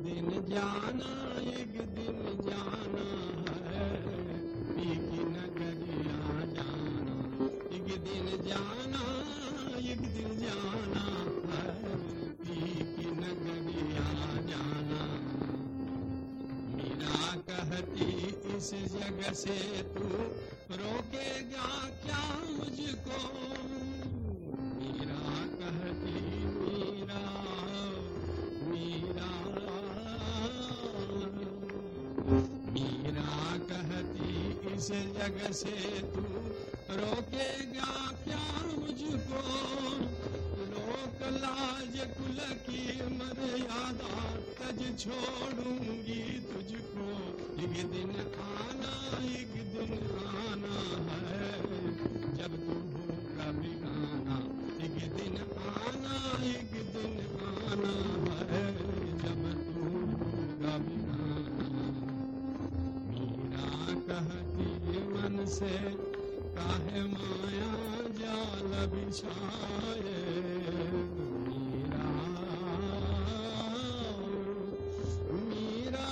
दिन जाना, एक दिन जाना है, पी की नगरिया जाना, एक दिन जाना, एक दिन जाना है, पी की नगरिया जाना। मीरा कहती इस जग से तू रोकेगा क्या मुझको, मीरा कहती मीरा मीरा मीरा कहती इस जग से तू रोकेगा क्या मुझको, लोक लाज कुल की मर्यादा तज छोड़ूंगी तुझको, एक दिन आना, एक दिन आना है, जब तू होगा बिगाना, एक दिन आना, एक दिन आना है, जब तू होगा बिगाना। मीरा कहती मन से काहे माया जाल बिछाए, मीरा मीरा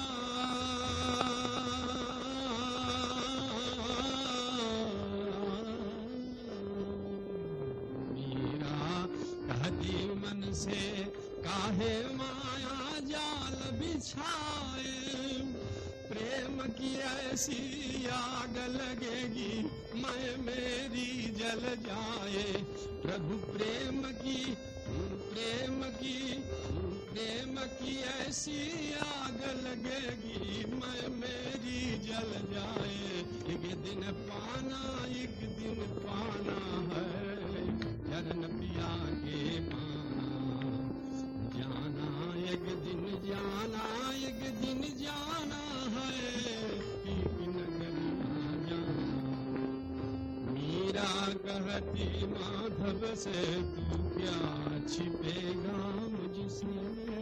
मीरा कहती मन से काहे माया जाल बिछाए, प्रेम की ऐसी आग लगेगी मैं मेरी जल जाए, प्रभु प्रेम की ऐसी आग लगेगी मैं मेरी जल जाए, एक दिन पाना, एक दिन पाना है, चरण पिया के पाना, जाना एक दिन जाना, एक दिन जाना है, एक नगरिया जाना। मीरा कहती माधव से तू क्या छिपेगा मुझसे,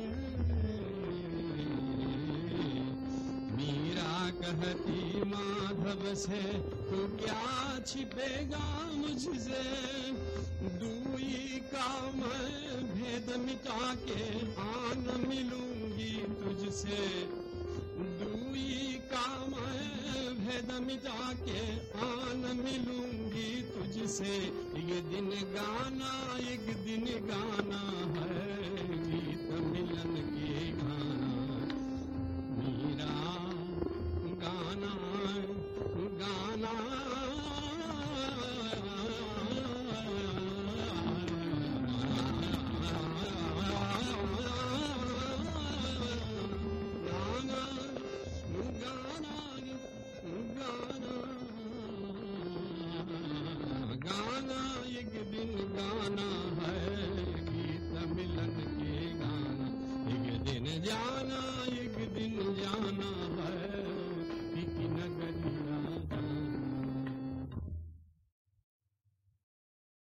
मीरा कहती माधव से तू क्या छिपेगा मुझसे, दूई का मैं भेद मिटा के आन मिलूंगी तुझसे, दूई का मैं भेद मिटा के आन मिलूंगी तुझसे, एक दिन गाना, एक दिन गाना है,